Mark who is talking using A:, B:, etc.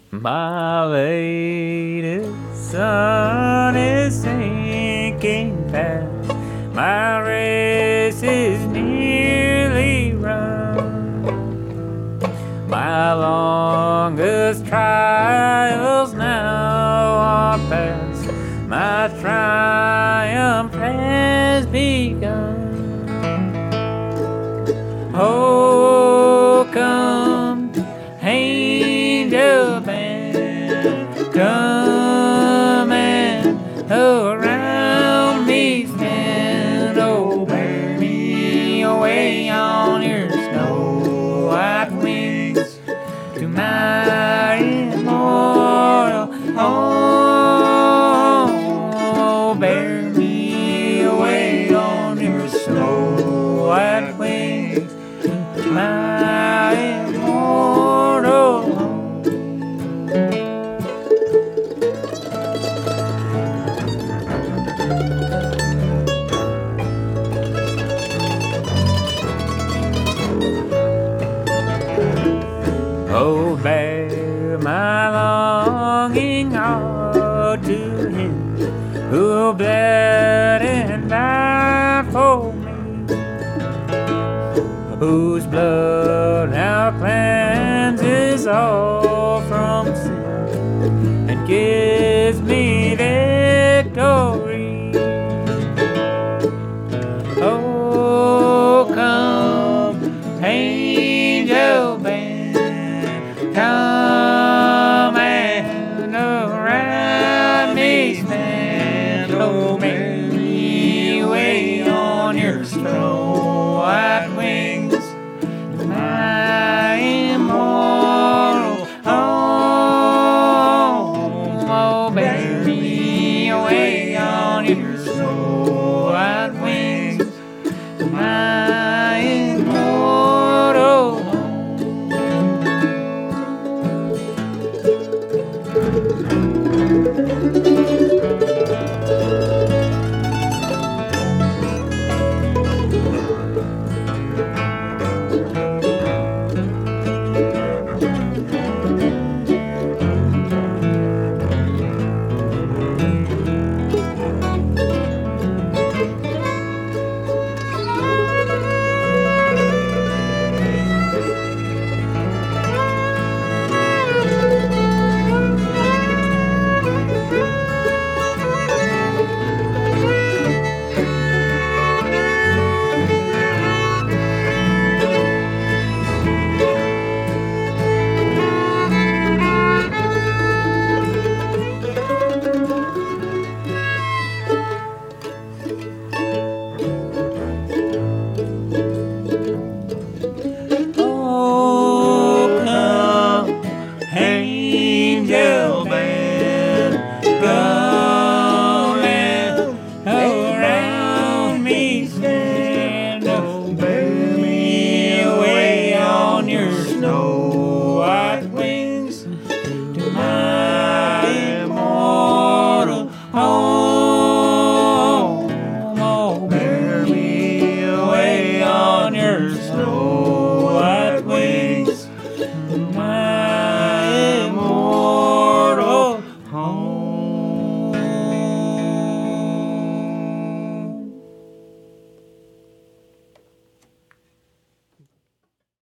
A: My latest sun is sinking fast. My race is nearly run. My longest trials now are past. My triumph has begun. Oh, come, angel band, come and around me stand. Oh, bear me away on your snow white wings to my immortal home. Oh, bear me away on your snow white wings to my immortal home. Oh, bear my longing heart to Him who bled and died for me, whose blood now cleanses all from sin and gives me